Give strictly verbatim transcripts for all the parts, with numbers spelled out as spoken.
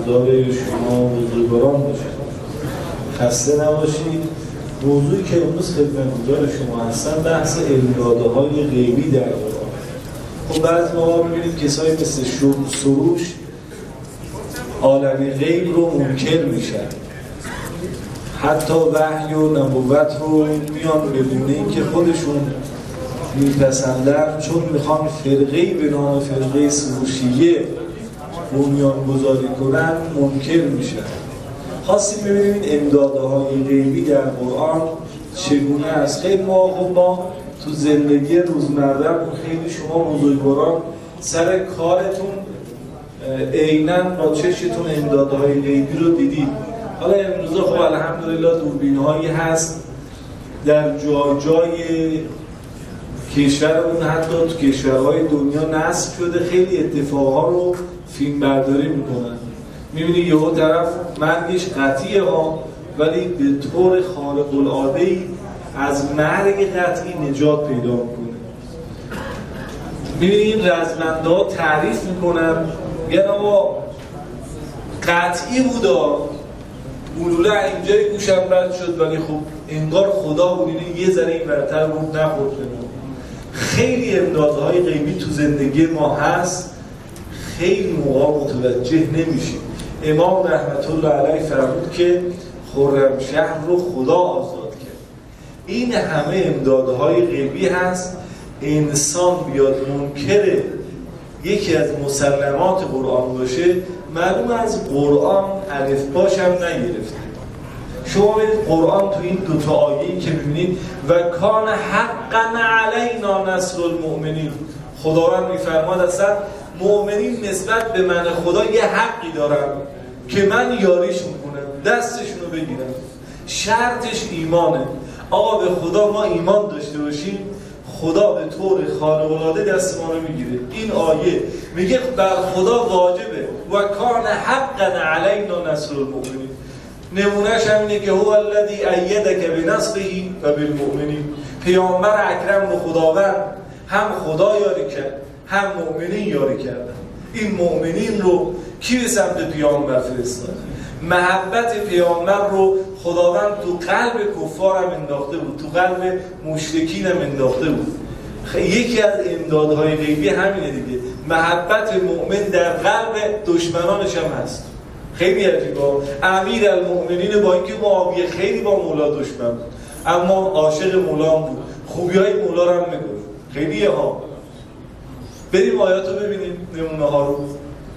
فرمانبردار شما بزرگواران باشید. خسته نباشید. موضوعی که امروز خدمتگزار شما هستن بحث علم‌داده‌های غیبی در قرآن. خب بعضی موقع می‌بینید کسایی مثل سروش عالم غیب رو منکر میشن، حتی وحی و نبوت رو میان بدون اینکه خودشون میپسندن، چون میخوان فرقه‌ای به نام فرقه سروشیه بنیان گذاری کنن منکر میشن. خواستیم ببینیم این امدادهای غیبی در قرآن چگونه است. خیلی موقع ما تو زندگی روزمره خیلی شما بزرگواران سر کارتون عیناً با چشتون امدادهای غیبی رو دیدید. حالا امروزه خب الحمدلله دوربین‌هایی هست در جای جای کشورمون، حتی تو کشورهای دنیا نصب شده، خیلی اتفاقها رو فیلم برداری میکنن. میبینی یهو طرف مرگش قطعیه ها، ولی به طور خارق العاده‌ای از مرگ قطعی نجات پیدا میکنه. میبینی این رزمنده ها تعریف میکنن، یعنی آقا قطعی بودا، گلوله اینجای گوشم رد شد، ولی خب انگار خدا بود، اینه یه ذره این برتر بود نخورد. خیلی امدادهای غیبی تو زندگی ما هست، خیلی موقع متوجه نمیشیم. امام رحمت الله علیه فرمود که خرمشهر رو خدا آزاد کرد. این همه امدادهای غیبی هست، انسان بیاد منکر یکی از مسلمات قرآن باشه، معلوم از قرآن الفباش هم نگرفته. شما ببینید قرآن تو این دوتا آیه‌ای که می‌بینید و کان حقا علینا نصر المؤمنین، خداوند می‌فرماد اصلا مؤمنین نسبت به من خدا یه حقی دارن که من یاریشون کنم، دستشون رو بگیرم. شرطش ایمانه. آقا به خدا ما ایمان داشته باشیم، خدا به طور خارق‌العاده دست ما رو میگیره. این آیه میگه بر خدا واجبه و کان حقا علینا نصر المؤمنین. نمونهش هم اینه که هو الذی ایدک بنصره و بالمؤمنین. پیامبر اکرم رو خداوند هم خدا یاری کرد هم مؤمنین یاری کردن. این مؤمنین رو کی به سمت پیامبر فرستاد؟ محبت پیامبر رو خداوند تو قلب کفار هم انداخته بود، تو قلب مشرکین هم انداخته بود. یکی از امدادهای غیبی همینه دیگه، محبت مؤمن در قلب دشمنانش هم هست. خیلی عجیبه. امیر المؤمنین با اینکه معاویه خیلی با مولا دشمن بود، اما عاشق مولا هم بود، خوبی های مولا رو هم میگفت. خیلیه ها. بریم آیات رو ببینیم، نمونه ها رو.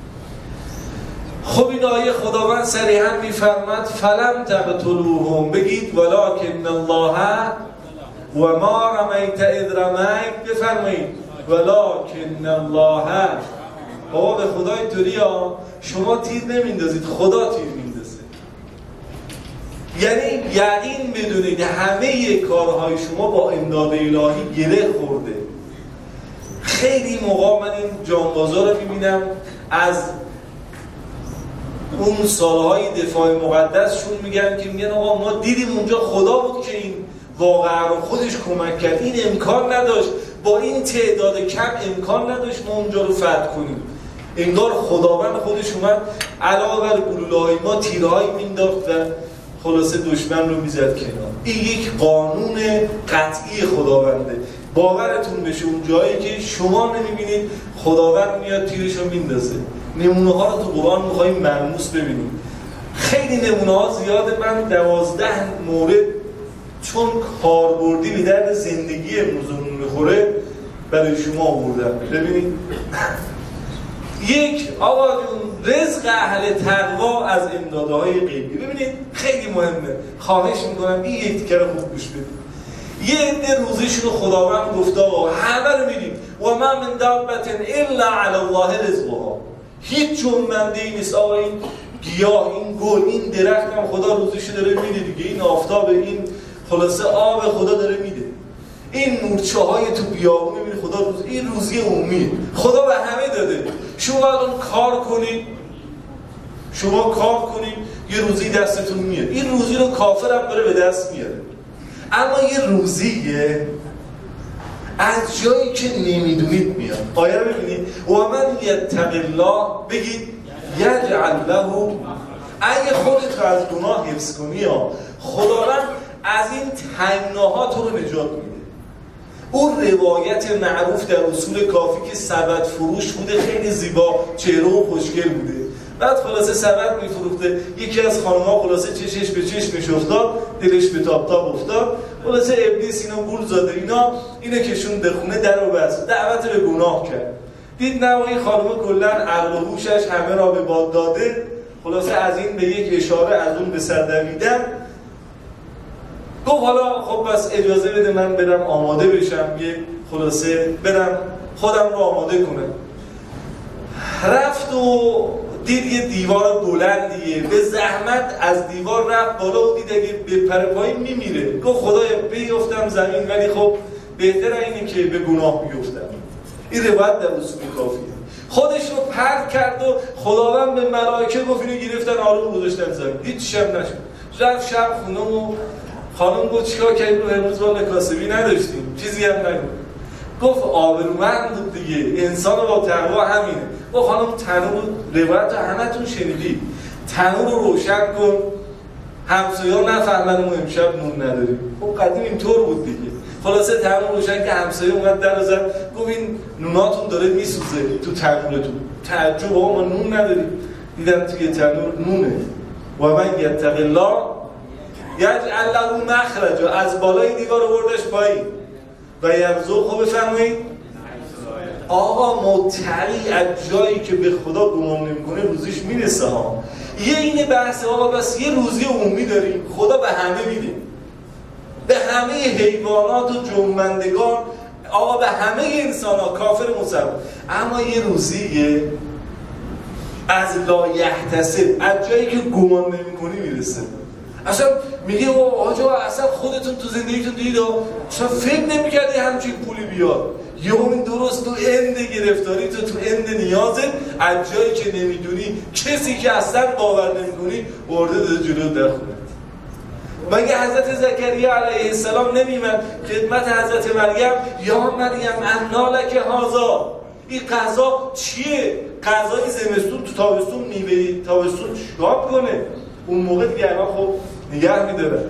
خب این آیه خداوند صریحا میفرماد فلم تقتلوهم، بگید ولکن الله و ما رمیت اذ رمیت، بفرمایید ولکن الله. بابا به خدا اینطوری ها، شما تیر نمیندازید، خدا تیر میندازه. یعنی یقین بدونید همه کارهای شما با امداد الهی گره خورده. خیلی موقع من این جانبازا رو میبینم از اون سالهای دفاع مقدسشون میگن که میگن آقا ما دیدیم اونجا خدا بود که این واقعا رو خودش کمک کرد، این امکان نداشت، با این تعداد کم امکان نداشت ما اونجا رو فتح کنیم. انگار خداوند خودش اومد علاوه بر گلوله‌های ما تیرهایی مینداخت و خلاصه دشمن رو میزد کنار. این یک قانون قطعی خداونده. باورتون بشه اون جایی که شما نمیبینید خداوند میاد تیرش رو میندازه. نمونه ها رو تو قرآن میخواییم ملموس ببینیم. خیلی نمونه ها زیاده. من دوازده مورد چون کاربردی به درد زندگی امروزمون میخوره برای شما آوردم. ببینید یک، آقا جون رزق اهل تقوا از امدادهای غیبی. ببینید خیلی مهمه، خواهش میکنم این یک تیکه رو خوب گوش بدید. یه عده روزیشون رو خداوند گفته آقا همه رو میدیم و ما من دابة الا علی الله رزقها. هیچ جنبنده ای نیست آقا این گیاه، این گل، این درخت هم خدا روزیشو داره میده دیگه، این آفتاب، این خلاصه آب خدا داره میده، این مورچه های تو بیابون میبینی خدا روز، این روزی عمومی خدا به همه داده. شما الان کار کنید، شما کار کنید یه روزی دستتون میاد، این روزی رو کافر هم داره به دست میاره. اما یه روزیه از جایی که نمیدونید میاد. آیه رو ببینید و من یتق الله، بگید یجعل له، اگه خودت رو از گناه حفظ کنی ها، خداوند از این تنگناها تو رو نجات میده. اون روایت معروف در اصول کافی که سبد فروش بوده، خیلی زیبا چهره و خوشگل بوده، بعد خلاصه سبد میفروخته، یکی از خانم‌ها خلاصه چشش به چشمش افتاد، دلش به تاب تاب افتاد، خلاصه ابلیس اینا گول زاده، اینا اینو کشون به خونه، در رو بست، دعوت به گناه کرد. دید نه این خانم کلا عقل و هوشش همه را به باد داده، خلاصه از این به یک اشاره از اون به سر دویدن، گفت حالا خب بس اجازه بده من برم آماده بشم، یه خلاصه برم خودم رو آماده کنم. رفت و دید یه دیوار بلندیه، به زحمت از دیوار رفت بالا و دید اگه به پر پایی میمیره، گفت خدایا بیفتم زمین ولی خب بهتر اینه که به گناه بیفتم. این روایت در اصول کافیه. خودش رو پرت کرد و خداوند به ملائکه گفت اینو گرفتن آروم گذاشتن زمین، هیچ شب نشد. رفت شب خونه و خانم گفت چیکار کردیم؟ رو امروز والا کاسبی نداشتیم، چیزی هم نگفت. گفت آبرومند بود دیگه، انسان با تقوا همینه. گفت خانم تنور، روایت همتون شنیدید، تنور رو روشن کن همسایه‌ها نفهمن ما امشب نون نداریم. خب قدیم اینطور بود دیگه. خلاصه تنور روشن که همسایه اومد در زد، گفت این نوناتون داره میسوزه تو تنورتون. تعجب آقا ما نون نداریم. دیدم توی تنور نونه. و من یتق الله یجعل له مخرجا، از بالای دیوار آوردش پایین و یرزقه. بفرمایید آقا متقی از جایی که به خدا گمان نمیکنه روزیش میرسه ها. یه اینه بحث آقا بس یه روزی عمومی داریم، خدا به همه میده، به همه حیوانات و جنبندگان، آقا به همه انسان ها، کافر مسلمان، اما یه روزیه از لا یحتسب، از جایی که گمان نمیکنی میرسه. اصلا میگه آقا اصلا خودتون تو زندگیتون دیدید اصلا فکر نمی‌کردی همچین پولی بیاد، یه همین درست تو اند گرفتاری، تو تو اند نیازت، از جایی که نمیدونی، کسی که اصلا باور نمی‌کنی ورده داده جلو در خونه. مگه حضرت زکریا علیه السلام نمی‌مد خدمت حضرت مریم، یا مریم انا لک هذا، این غذا چیه؟ غذای زمستون تو تابستون میوه تابستون چیکار کنه؟ اون موقع دیگه الان خب نگه می‌داره.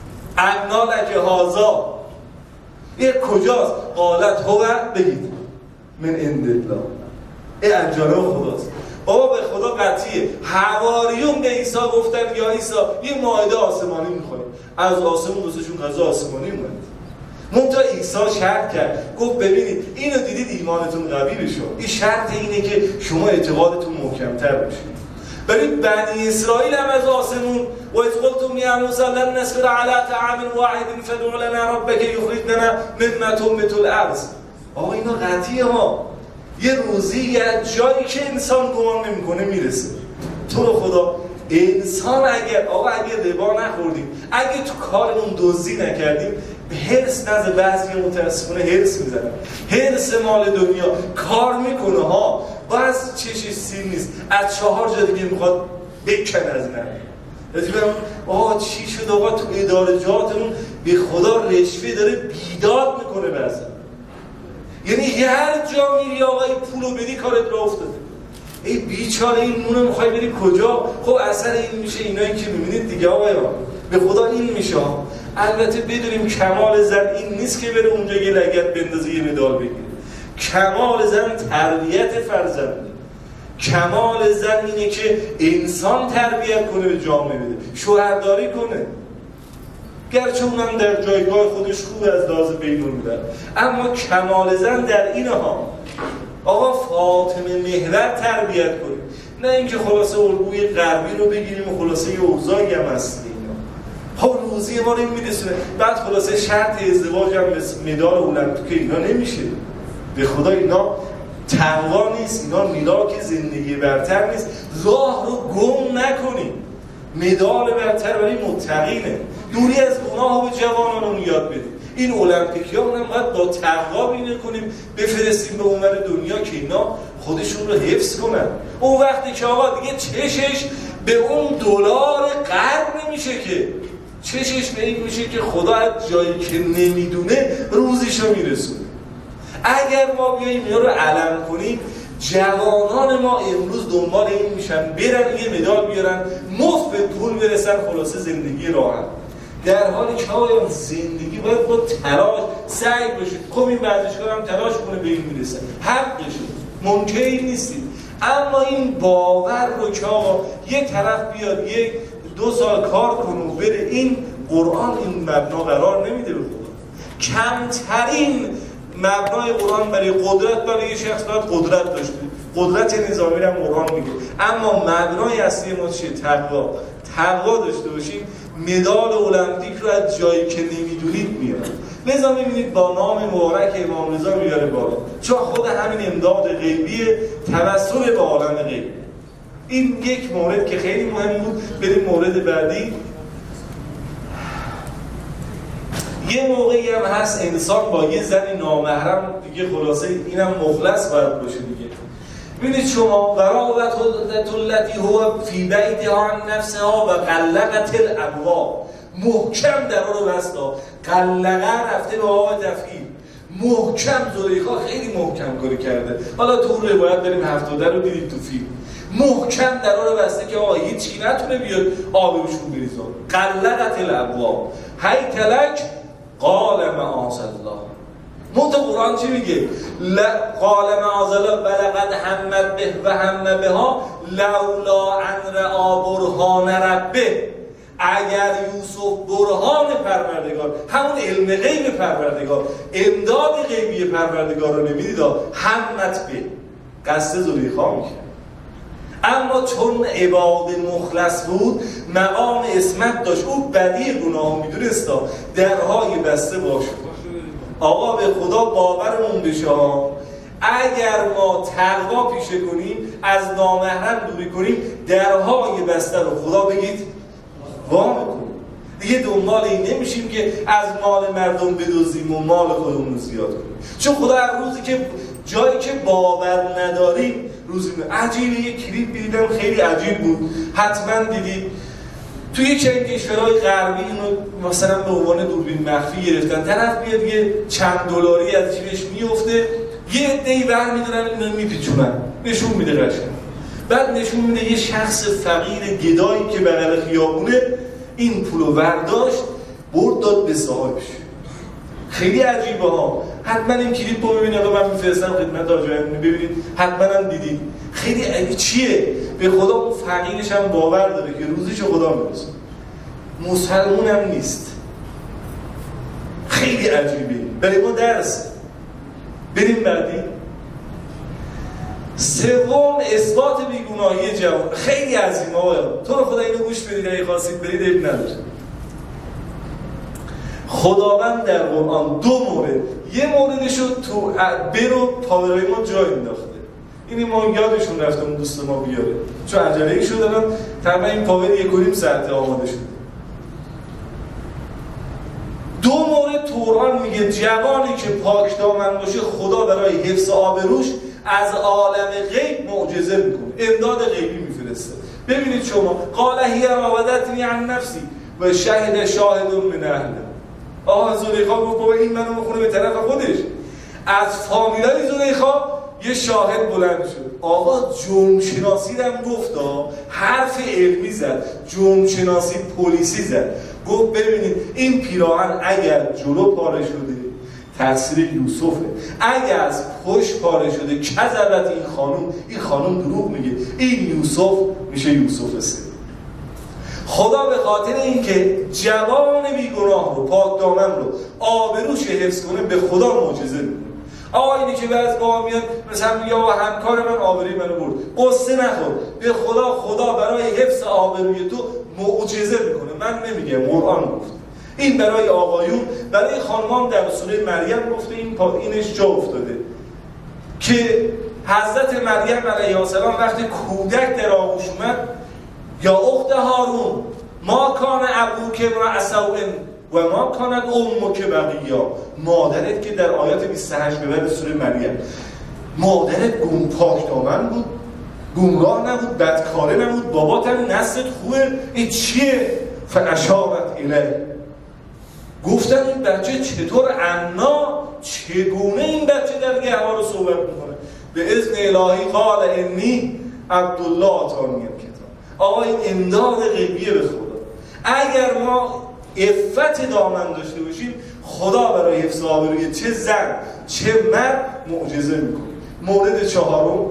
انا لک هذا، این کجاست؟ قالت هو، بگید من عند الله، این از جانب خداست. بابا به خدا قطعیه. حواریون به عیسی گفتن یا عیسی یه مائده آسمانی می‌خوایم، از آسمون واسهشون غذا آسمانی اومد. منتها عیسی شرط کرد، گفت ببینید اینو دیدید ایمانتون قوی بشه، این شرط اینه که شما اعتقادتون محکم‌تر بشه. برید بنی اسرائیل هم از آسمون و اذ قلتم یا موسی لن نصبر علی طعام واحد فادع لنا ربک یخرج لنا مما تنبت الارض. آقا اینا قطعیه ها، یه روزی یه جایی که انسان گمان نمیکنه میرسه. تو رو خدا انسان اگر آقا اگر ربا نخوردیم، اگه تو کارمون دزدی نکردیم، هرس نزد بعضی متاسفانه هرس میزنن، هرس مال دنیا کار میکنه ها، باز چشش سیر نیست، از چهار جا دیگه میخواد بکن از نه. یعنی برم آقا چی شد آقا تو ادارجاتمون به خدا رشوه داره بیداد میکنه بعضا. یعنی هر جا میری آقا این پولو بدی کارت را افتاده. ای بیچاره این نونو میخوای بری کجا؟ خب اثر این میشه اینایی که میبینید دیگه آقا، به خدا این میشه. البته بدونیم کمال زن این نیست که بره اونجا یه لگد بندازه یه مدال بگیره. کمال زن تربیت فرزنده، کمال زن اینه که انسان تربیت کنه، به جامعه بده، شوهرداری کنه، گرچه اونم در جایگاه خودش خوب از لحاظ بیرون میبره، اما کمال زن در اینه ها. آقا فاطمه مهرت تربیت کنیم، نه اینکه خلاصه الگوی غربی رو بگیریم و خلاصه یه اوضاعی هم هست اینا. خب روزی ما رو این میرسونه، بعد خلاصه شرط ازدواج هم مدال المپیک اینا نمیشه. به خدا اینا تقوا نیست، اینا میراث زندگی برتر نیست. راه رو گم نکنیم. مدال برتر برای متقینه، دوری از گناه به جوانانمون یاد بدیم. این المپیکیان هم باید با تقوا بینه کنیم، بفرستیم به اونور دنیا که اینا خودشون رو حفظ کنن. اون وقتی که آقا دیگه چشش به اون دلار غرب نمیشه، که چشش به این میشه که خدا از جایی که نمیدونه روزیشو میرسونه. اگر ما بیاییم اینا رو علم کنیم، جوانان ما امروز دنبال این میشن برن یه مدال بیارن، مفت به پول برسن، خلاصه زندگی راحت. در حالی که آقایان زندگی باید با تلاش سعی بشه. خب این ورزشکار هم تلاش کنه به این میرسه، حقشه، منکری نیستید. اما این باور رو که آقا یه طرف بیاد یک دو سال کار کنه و بره، این قرآن این مبنا قرار نمیده به خدا. کمترین مبنای قرآن برای قدرت، برای یه شخص باید قدرت داشته، قدرت نظامی رو هم قرآن میگه. اما مبنای اصلی ما چیه؟ تقوا. تقوا داشته باشیم، مدال المپیک رو از جایی که نمیدونید میاد. لذا میبینید با نام مبارک امام رضا میاره بالا، چون خود همین امداد غیبیه توسل به عالم غیب. این یک مورد که خیلی مهم بود. بریم مورد بعدی. یه موقعی هم هست انسان با یه زنی نامحرم دیگه، خلاصه اینم مخلص باید باشه دیگه. ببینید شما وراودت التي هو فی بیتها عن نفسها و غلقت الابواب، محکم درا رو بستا. غلقه رفته به آب تفعیل، محکم. زلیخا خیلی محکم کاری کرده. حالا تو روایت داریم هفتاده رو دیدید تو فیلم، محکم درا رو بسته که آقا هیچی نتونه بیاد آبروشون بریزه. غلقت الابواب هی تلک قال معاذ الله. منتها قرآن چی میگه؟ قال معاذ الله ولقد همت به و هم بها لولا ان رأى برهان ربه. اگر یوسف برهان پروردگار، همون علم غیب پروردگار، امداد غیبی پروردگار رو نمیدید، همت به، قصد زلیخا میکنه. اما چون عباد مخلص بود، مقام اسمت داشت، او بدی گناه میدونست، درهای بسته باشه. آقا به خدا باورمون بشه، اگر ما تقوا پیشه کنیم، از نامحرم دوری کنیم، درهای بسته رو خدا بگید وا میکنیم. دیگه دنبال این نمیشیم که از مال مردم بدزدیم و مال خودمون رو زیاد کنیم، چون خدا هر روزی که جایی که باور نداریم روزی می... عجیبه. یک کلیپ دیدم خیلی عجیب بود، حتما دیدید. توی یک کشورهای غربی اینو مثلا به عنوان دوربین مخفی گرفتن، طرف میاد یه چند دلاری از جیبش میفته، یه عده‌ای برمی‌دارن اینو میپیچونن، نشون میده قشنگ. بعد نشون میده یه شخص فقیر گدایی که بغل خیابونه این پولو برداشت برد داد به صاحبش. خیلی عجیبه ها. حتما این کلیپ رو ببینید، من میفرستم خدمت آجایان ببینید، حتما هم دیدید. خیلی عجیبه. چیه؟ به خدا اون فقیرش هم باور داره که روزش خدا میرسه، مسلمون هم نیست. خیلی عجیبه، برای ما درس. بریم بعدی. سوم اثبات بیگناهی جوان. خیلی عظیمه آقا، تو رو خدا اینو گوش بدید، اگه خواستید برید عیب نداره. خداوند در قرآن دو مورد، یه موردشو تو برو پاورای ما جای انداخته، اینی ما یادشون رفته اون دوست ما بیاره، چون عجله ایشو دارم. تقریبا این پاور یک و نیم ساعته آماده شده. دو مورد تو قرآن میگه جوانی که پاک دامن باشه خدا برای حفظ آبروش از عالم غیب معجزه میکنه، امداد غیبی میفرسته. ببینید شما، قال هی راودتنی عن نفسی و شهد شاهد من اهله. آه زلیخا گفت بابا این منو میخونه به طرف خودش. از فامیلای زلیخا یه شاهد بلند شد. آقا جرم شناسی هم گفت، حرف علمی زد، جرم شناسی پلیسی زد. گفت ببینید این پیراهن اگر جلو پاره شده تقصیر یوسفه، اگر از پشت پاره شده کذبت این خانم، این خانم دروغ میگه، این یوسف میشه یوسف سه. خدا به خاطر اینکه جوان بیگناه رو، پاک دامن رو، آبروش حفظ کنه به خدا معجزه میکنه. آقا اینی که بعض با میاد مثلا میگه آقا همکار من آبروی منو برد، قصه نخور، به خدا خدا برای حفظ آبروی تو معجزه میکنه. من نمیگم، قرآن گفت. این برای آقایون، برای خانمان در سوره مریم گفته، این پا اینش جا افتاده که حضرت مریم علیه السلام وقتی کودک در آغوش اومد، یا اخت هارون ما کان ابوک امرأ سوء و ما کانت امک بغیا. مادرت که در آیات بیست و هشت به بعد سوره مریم، مادرت گم پاک دامن بود، گمراه نبود، بدکاره نبود، بابات هم نسلت خوبه، این چیه؟ فاشارت الیه. گفتن این بچه چطور، انا چگونه این بچه در گهوار رو صحبت میکنه؟ به اذن الهی قال انی عبدالله آتانی الکتاب. آقا این امداد غیبیه به خدا. اگر ما عفت دامن داشته باشیم، خدا برای حفظ آبروی چه زن چه مرد معجزه میکنه. مورد چهارم،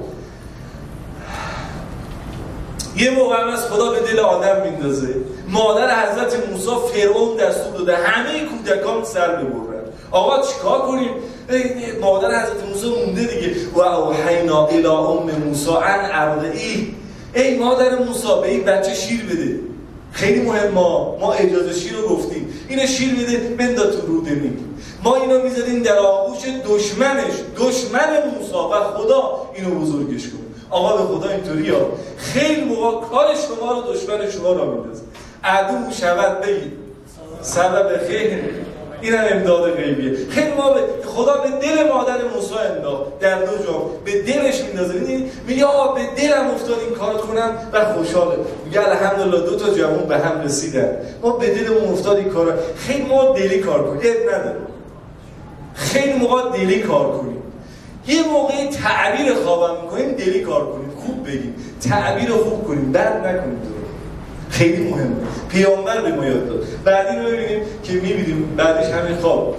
یه موقع از خدا به دل آدم میندازه. مادر حضرت موسی فرعون دستور داده همه کودکان سر ببرن. آقا چیکار کنیم؟ مادر حضرت موسی مونده دیگه. و اوحینا الی ام موسی ان ارضعیه. ای مادر موسی به این بچه شیر بده. خیلی مهم، ما ما اجازه شیر رو گفتیم. اینو شیر بده بندا تو روده میگیم. ما اینو میذاریم در آغوش دشمنش، دشمن موسی، و خدا اینو بزرگش کنه. آقا به خدا اینطوری ها. خیلی موقع کار شما رو دشمن شما را میندازه. عدو شود بگید سبب خیر. این هم امداد غیبیه. خیلی ما به خدا به دل مادر موسی انداخت در دو جام، به دلش میندازه. میگه آقا به دلم افتاد این کار کنم و خوشحاله. میگه الحمدلله دو تا جوون به هم رسیدن. ما به دلمون افتاد این کارا. خیلی ما دلی کار کنیم، اب نداره. خیلی موقع دلی کار کنیم. یه موقعی تعبیر خوابم میکنیم دلی کار کنیم، خوب بگیم، تعبیر خوب کنیم، بد نکنیم. خیلی مهمه. پیامبر به ما یاد داد. بعدی رو ببینیم که می‌بینیم بعدش همین خواب.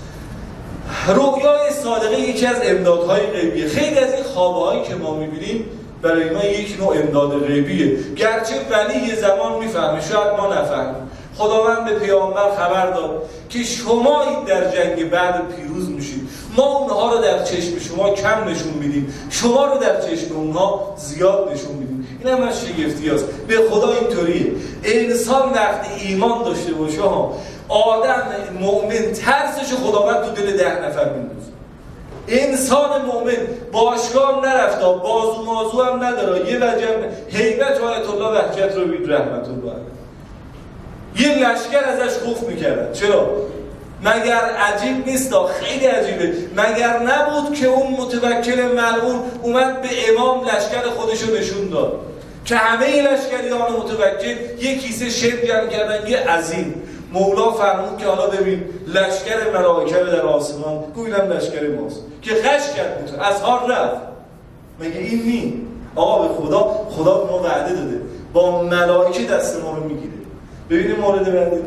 رؤیای صادقه یکی از امدادهای غیبیه. خیلی از این خواب‌هایی که ما می‌بینیم برای ما یک نوع امداد غیبیه. گرچه ولی یه زمان می‌فهمه، شاید ما نفهمیم. خداوند به پیامبر خبر داد که شمایید در جنگ بعد پیروز میشید. ما اونها رو در چشم شما کم نشون میدیم، شما رو در چشم اونها زیاد نشون میدیم. این هم از شگفتی هست. به خدا اینطوریه. انسان وقتی ایمان داشته باشه ها، آدم مؤمن ترسش خداوند تو دل ده نفر میندازه. انسان مؤمن باشگاه نرفته، بازو مازو هم نداره، یه وجه هیبت و آیت الله وحجت رو بید رحمت الله علیه. یه لشکر ازش خوف میکردن. چرا؟ مگر عجیب نیست؟ خیلی عجیبه. مگر نبود که اون متوکل ملعون اومد به امام لشکر خودشو نشون داد که همه لشکریان متوکل یه کیسه شن جمع کردن، یه عظیم. مولا فرمود که حالا ببین لشکر ملائکه در آسمان، گویلم لشکر ماست که غش کرد بود از هار رفت. مگه این نی؟ آقا به خدا خدا به ما وعده داده با ملائکه دست ما رو میگیره. ببینیم مورد بعدی.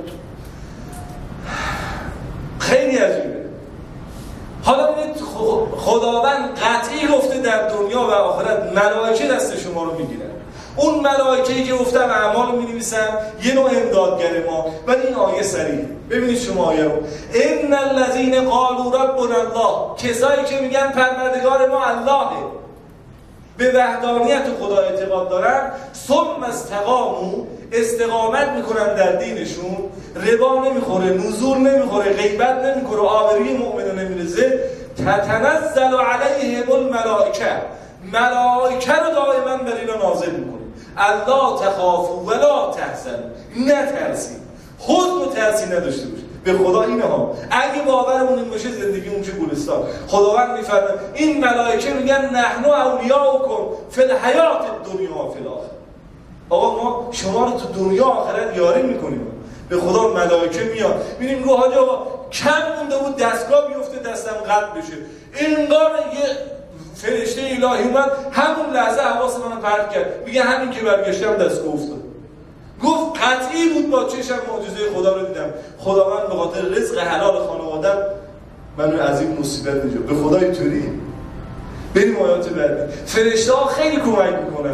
خیلی عجیبه. حالا ببینید خداوند قطعی گفته در دنیا و آخرت ملائکه دست شما رو میگیرن. اون ملائکه‌ای که گفتم اعمال رو می‌نویسن، یه نوع امدادگر ما. ولی این آیه صریح. ببینید شما آیه رو. ان الذين قالوا ربنا الله، کسایی که میگن پروردگار ما اللهه، به وحدانیت خدا اعتقاد دارن، ثم استقاموا، استقامت میکنن در دینشون، ربا نمیخوره، نزول نمیخوره، غیبت نمیکنه، آبروی مؤمنان نمیرزه، تتنزل علیهم الملائکه، ملائکه رو دائما بر اینا نازل میکنه. الله تخافوا ولا تحزنوا، نترسید، خود مترسی نداشته باشید. به خدا اینه ها. اگه باورمون این باشه زندگیمون چه گلستان. خداوند میفرمه این ملائکه میگن نحن اولیاؤکم فی الحیات الدنیا و فی الاخره. آقا ما شما رو تو دنیا آخرت یاری میکنیم. به خدا ملائکه میاد. میبینیم رو حاج آقا کم مونده بود دستگاه بیفته دستم قطع بشه. انگار یه فرشته الهی اومد همون لحظه حواس منو پرت کرد. میگه همین که برگشتم دستگاه افتاد. گفت قطعی بود با چشم معجزه خدا رو دیدم. خداوند به خاطر رزق حلال خانواده‌ام منو از این مصیبت نجات. به خدا اینطوریه. بریم آیات بعدی. فرشته‌ها خیلی کمک میکنن.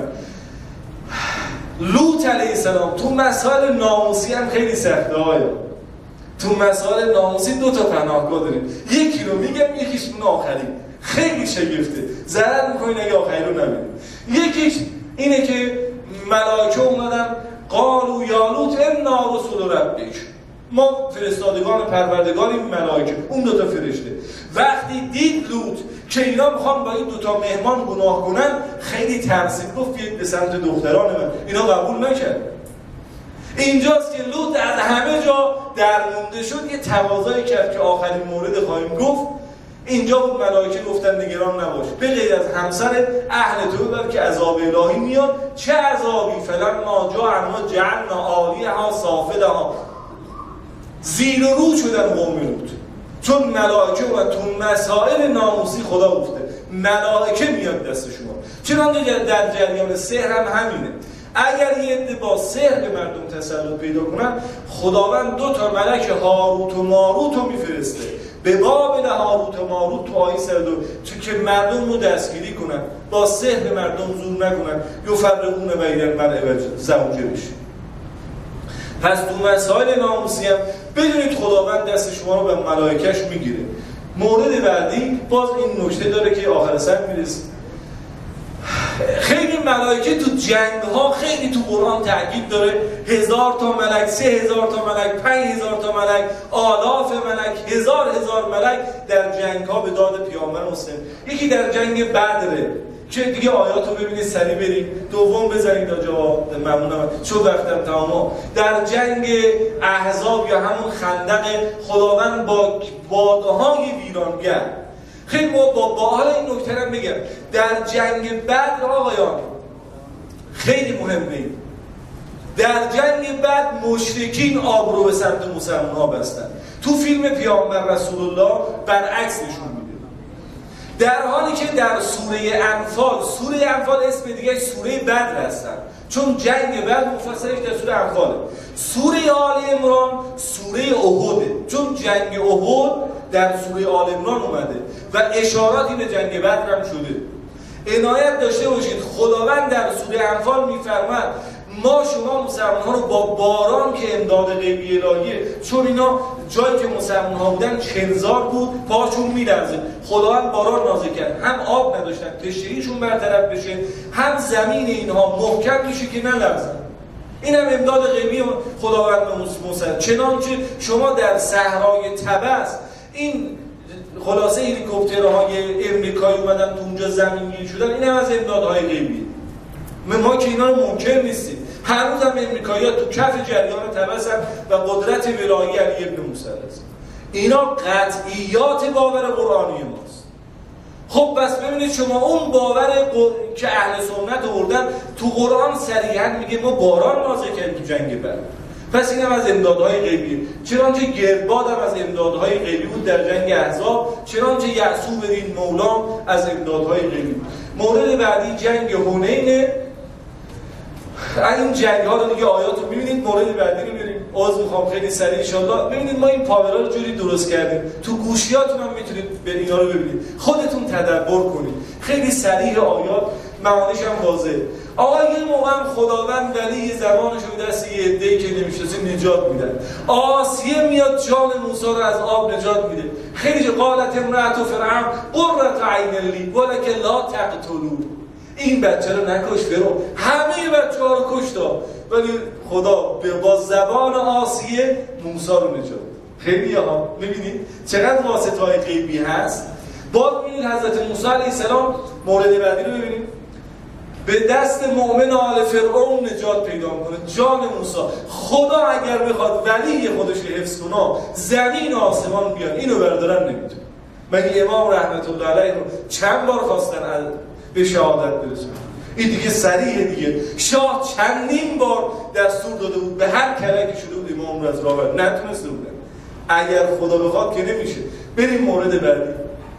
لوط علیه السلام تو مسائل ناموسی هم خیلی سخته های. تو مسائل ناموسی دو تا پناهگاه داریم. یکی رو میگم، یکیش اون آخری. خیلی شگفته. ضرر میکنین اگه آخری رو نمیدیم. یکیش اینه که ملائکه اومدن قالوا یا لوط انا رسول ربک، ما فرستادگان پروردگاریم. ملائکه اون دو تا فرشته وقتی دید لوط که اینا میخوان با این دو تا مهمان گناه کنن، خیلی ترسید، گفت بیاید به سمت دختران من. اینا قبول نکرد. اینجاست که لوط از همه جا درمونده شد. یه تقاضایی کرد که آخرین مورد خواهیم گفت. اینجا بود ملائکه گفتن نگران نباش، به غیر از همسر اهل تو ببر که عذاب الهی میاد. چه عذابی؟ فلما جاء جعلنا عالیها سافلها، زیر و رو شدن قوم لوط. چون ملائکه و تو مسائل ناموسی خدا گفته ملائکه میاد دست شما. چنانچه در جریان سحر هم همینه. اگر یه عده با سحر به مردم تسلط پیدا کنن، خداوند دو تا ملک هاروت و ماروت رو میفرسته به بابل هاروت و ماروت تو آیه صد و دو که مردم رو دستگیری کنن، با سحر به مردم زور نکنن، یفرقون بین المرء و زوجه. پس تو مسائل ناموسی هم بدونید خداوند دست شما رو به ملائکه‌اش میگیره. مورد بعدی باز این نکته داره که آخر سر میرسید. خیلی ملائکه تو جنگ ها خیلی تو قرآن تاکید داره. هزار تا ملک، سه هزار تا ملک، پنج هزار تا ملک، آلاف ملک، هزار هزار ملک در جنگ ها به داد پیامبر مسلم. یکی در جنگ بدره که دیگه آیات رو ببینید، سریع بریم دوم بزنید آجا ممنونم چون وقتم تمام. در جنگ احزاب یا همون خندق خداوند با بادهای ویرانگر، خیلی با با, با حالا این نکته رو بگم، در جنگ بدر آقایان خیلی مهمه، در جنگ بدر مشرکین آب رو به سمت مسلمان ها بستن. تو فیلم پیامبر رسول الله برعکس نشون میده. در حالی که در سوره انفال، سوره انفال اسم دیگه سوره بدر هستن، چون جنگ بدر مفصلش در سوره انفاله. سوره آل عمران سوره احده، چون جنگ احد در سوره آل عمران اومده و اشاراتی به جنگ بدر هم شده. عنایت داشته باشید خداوند در سوره انفال میفرماد ما شما مسلمان ها رو با باران که امداد غیبی الهیه، چون اینا جایی که مسلمان ها بودن چنزار بود، پاشون میلرزه، خداوند باران نازل کرد، هم آب نداشتن تشنگیشون برطرف بشه، هم زمین اینها محکم میشه که نلرزن. این هم امداد غیبی خداوند مسلم. چنانچه شما در صحرای طبس این خلاصه هلیکوپترهای امریکایی اومدن تو اونجا زمینگیری شدن، این هم از امدادهای غیبی. ما که اینا رو منکر نیستیم. هنوز هم امریکایی‌ها تو کف جریان طبسن و قدرت ولایی علی ابن موسی است. اینا قطعیات باور قرآنی ماست. خب بس ببینید شما اون باور قر... که اهل سنت آوردن تو قرآن صریحاً میگه ما باران نازل کردیم تو جنگ بدر. پس اینم از امدادهای غیبی. چنانچه گردباد هم از امدادهای غیبی بود در جنگ احزاب، چنانچه یعصوب دین مولا از امدادهای غیبی. مورد بعدی جنگ حنین. این جنگ ها رو دیگه آیات رو می‌بینید. مورد بعدی رو بریم. عذر می‌خوام خیلی سریع ان شاءالله. ببینید ما این پاورا رو جوری درست کردیم. تو گوشیاتون هم میتونید به اینا رو ببینید. خودتون تدبر کنید. خیلی سریع آیات، معانیش هم واضحه. آقا یه موقع هم خداوند ولی زمانش رو دست یه عده‌ای که نمی‌شناسه نجات میدن. آسیه میاد جان موسی رو از آب نجات میده. خیلی قالت امرأة فرعون قرة عین لی ولکن لا تقتلوه. این بچه رو نکش برو. همه بچه ها رو کشت، ولی خدا به با زبان آسیه موسی رو نجات. خیلی ها میبینید چقدر واسطه های غیبی هست. باز میبینید حضرت موسی علیه السلام مورد بعدی رو ببینید، به دست مؤمن آل فرعون نجات پیدا کنه. جان موسی، خدا اگر بخواد ولی خودش رو حفظ کنه زمین و آسمان بیان اینو بردارن نمیتونه. مگه امام رحمت الله علیه رو چند بار خواستن به شهادت برسونه؟ این دیگه سریعه دیگه. شاه چندین بار دستور داده بود به هر کلکی شده بود امام رو از راه برد، نتونسته بودن. اگر خدا بخواد که نمیشه. بریم مورد بعدی.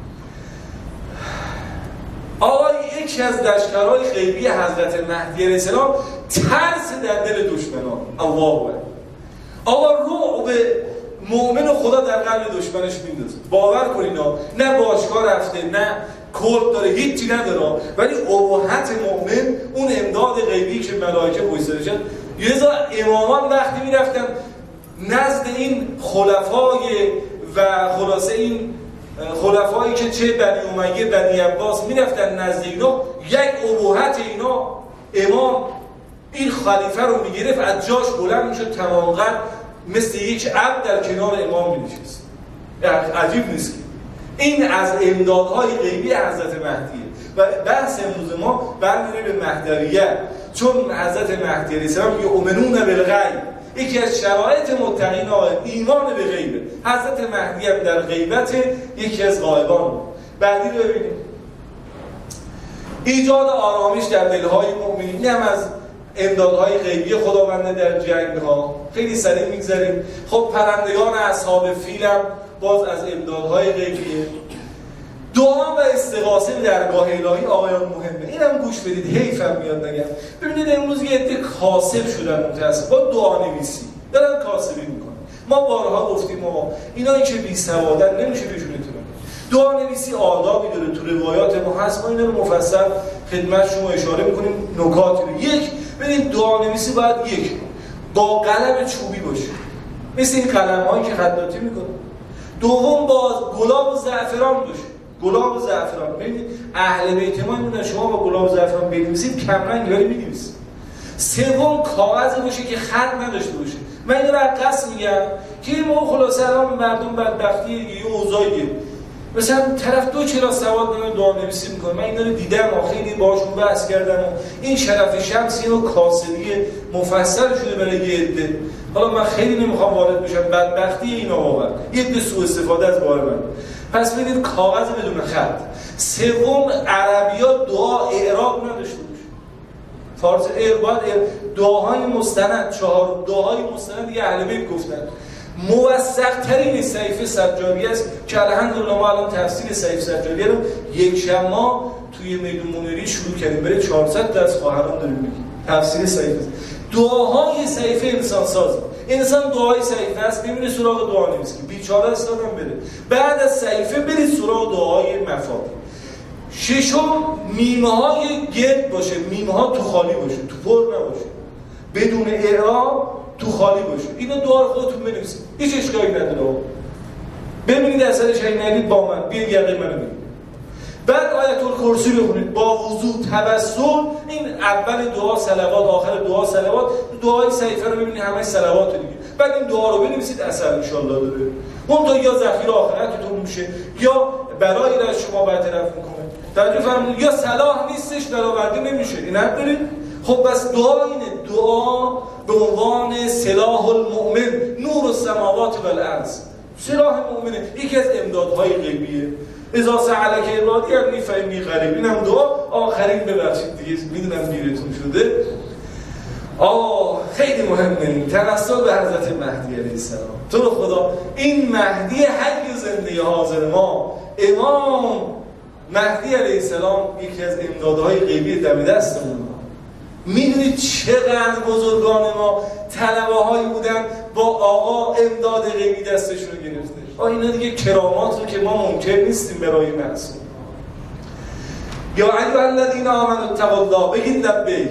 آقا یکی از لشکرهای غیبی حضرت مهدی علیه السلام ترس در دل دشمنان. الله اکبر. آقا رعب مؤمن خدا در قلب دشمنش میندازه. باور کنین نه باشگاه رفته نه کد داره هیچی نداره، ولی ابهت مؤمن اون امداد غیبی که ملائکه وایساده شد. یه ذا امامان وقتی میرفتن نزد این خلفای و خلاصه این خلفایی که چه بنی امیه بنی عباس میرفتن نزد اینا، یک ابهت اینا امام این خلیفه رو میگرفت از جاش بلند میشد تمام قد مثل یک عبد در کنار امام مینشست. عجیب نیست که این از امدادهای غیبی حضرت مهدیه. و بحث امروز ما برمی‌گرده به مهدویت، چون حضرت مهدی علیه السلام یؤمنون بالغیب، یکی از شرایط متقین ایمان به غیبه. حضرت مهدی هم در غیبت یکی از غایبان. بعدی رو ببینیم. ایجاد آرامش در دلهای مؤمنین هم از امدادهای غیبی خداوند در جنگ ها. خیلی سریع میگذاریم. خب پرندگان اصحاب فیل هم باز از امدادهای غیبیه. دعا و استغاثه به درگاه الهی آقایان مهمه. اینم گوش بدید، حیفم میاد نگم. ببینید امروز یه عده کاسب شدن متأسف با دعا نویسی دارن کاسبی میکنن. ما بارها گفتیم ما اینایی که بی سوادن نمیشه بهشون اعتماد. دعا نویسی آدابی داره، تو روایات ما هست، ما اینا رو مفصل خدمت شما اشاره میکنیم نکاتی رو. یک، ببینید دعا نویسی باید یک با قلم چوبی باشه، مثل این قلم‌هایی که خطاطی میکنه. دوم با گلاب و زعفران باشه، گلاب و زعفران. ببینید اهل بیت ما میگن شما با گلاب و زعفران بنویسید کم رنگ ولی می‌نویسید. سوم کاغذی باشه که خط نداشته باشه. من این رو قصد میگم که این موقع خلاصه الان مردم بدبختی یه اوضاعیه، مثلا طرف دو کلاس سواد داره دعا نویسی میکنه. من اینا رو دیدم، خیلی باهاشون بحث کردم و این شرف شمسی و کاسبی مفصل شده برای یه عده. حالا من خیلی نمیخوام وارد بشم، بدبختی اینا واقعا یه عده سوء استفاده از بار من. پس ببینید کاغذ بدون خط. سوم عربی‌ها دعا اعراب نداشته باشه. فارس اعراب دعاهای مستند، چهار دعاهای مستند دیگه اهل بیت گفتن. موثق ترین سیف سجادی است که الحمدلله ما الان تفسیر سیف سجادی رو یک شب ما توی میدون منیری شروع کردیم، برای چهارصد درس خواهران داریم میگیم تفسیر سیف. دعاهای سیف انسان سازی. انسان دعای سیف است، ببینید سراغ دعا نویسی بیچاره است آدم بره. بعد از سیفه برید سراغ دعای مفاد. ششم میمه های گرد باشه، میمه ها تو خالی باشه، تو پر نباشه، بدون اعراب تو خالی باشه. اینا دعا رو خودتون بنویسید، هیچ اشکالی نداره. ببینید اثرش این ندید با من بیاید یقه منو بگید. بعد آیت الکرسی بخونید با وضو تبسم. این اول دعا صلوات، آخر دعا صلوات. دعای سیفه رو ببینید همه صلوات دیگه. بعد این دعا رو بنویسید، اثر ان شاء الله داره. اون تا یا ذخیره آخرتتون میشه یا برای را شما برطرف میکنه. توجه فرمودید، یا صلاح نیستش برآورده نمیشه. این حد دارید. خب بس دعا اینه، دعا به عنوان سلاح المؤمن، نور السماوات و الارض. سلاح مؤمنه، یکی از امدادهای غیبیه. اذا سألک عبادی عنی فإنی قریب. اینم دعا. آخرین ببخشید دیگه میدونم دیرتون شده. آه خیلی مهمه این توسل به حضرت مهدی علیه السلام. تو رو خدا این مهدی حی زنده حاضر ما، امام مهدی علیه السلام یکی از امدادهای غیبی دم دستمون. میدونید چقدر بزرگان ما طلبه هایی بودن با آقا امداد غیبی دستشون رو گرفته. آه اینا دیگه کرامات رو که ما ممکن نیستیم برای معصوم. یا ایها الذین آمنوا اتقوا الله، بگید لبیک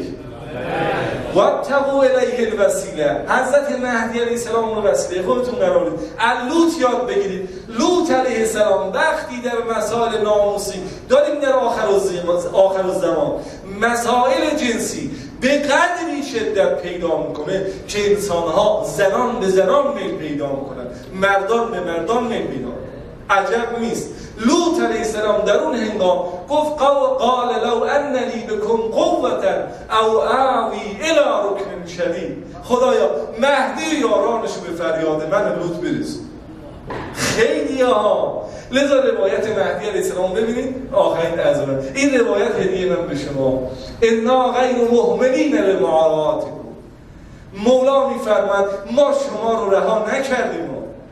و ابتغوا الیه الوسیله. حضرت مهدی علیه السلام رو وسیله خودتون قرار بدید. لوط یاد بگیرید. لوط علیه السلام وقتی در مسائل ناموسی داریم در آخر آخر الزمان مسائل جنسی به قدری شدت پیدا میکنه که انسانها زنان به زنان میل پیدا میکنن، مردان به مردان میل پیدا میکنن. عجب نیست. لوط علیه السلام در اون هنگام گفت قال لو ان لی بکم قوة او آوی الی رکن شدید. خدایا مهدی یارانشو به فریاد من لوط برسون. خیلی ها. لذا روایت مهدی علیه السلام ببینید آخرین عظمت. این روایت هدیه من به شما. انا غیر مهملین لمعاراتکم. مولا میفرماد ما شما رو رها نکردیم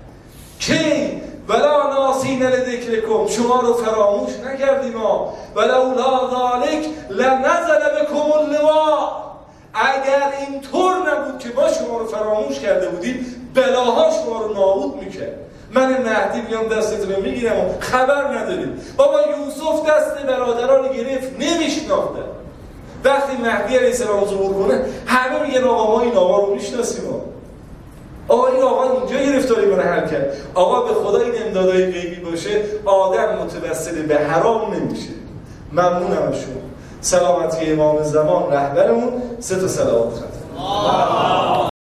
کی ولا ناسین لذکرکم، شما رو فراموش نکردیم. ولولا ذالک لنزل بکم اللواء. اگر اینطور نبود که ما شما رو فراموش کرده بودیم بلاها شما رو نابود میکرد. من مهدی بیام دستتون رو میگیرم و خبر نداریم. بابا یوسف دست برادران گرفت نمیشناختن. وقتی مهدی علیه السلام ظهور کنه همه میگن آقا ما این آقا رو میشناسیم. آقا این آقا اینجا گرفتاری من حرکت. آقا به خدا این امدادهای غیبی باشه آدم متوسل به حرام نمیشه. ممنونم از شما. سلامتی امام زمان رهبرمون. سه تا صلوات ختم.